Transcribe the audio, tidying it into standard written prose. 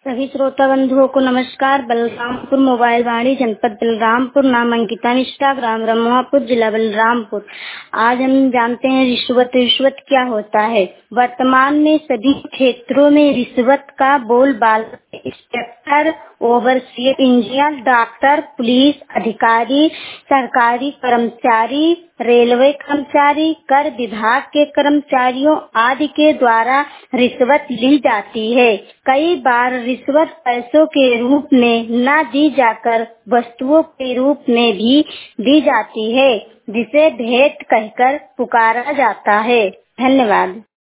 सभी श्रोता बंधुओं को नमस्कार। बलरामपुर मोबाइल वाणी, जनपद बलरामपुर, नाम अंकिता मिश्रा, ग्राम रमुआपुर, जिला बलरामपुर। आज हम जानते हैं रिश्वत क्या होता है। वर्तमान में सभी क्षेत्रों में रिश्वत का बोलबाला है। Inspector, overseer engineer, doctor, police अधिकारी, सरकारी कर्मचारी, रेलवे कर्मचारी, कर विभाग के कर्मचारियों आदि के द्वारा रिश्वत ली जाती है। कई बार रिश्वत पैसों के रूप में न दी जाकर वस्तुओं के रूप में भी दी जाती है, जिसे भेंट कहकर पुकारा जाता है। धन्यवाद।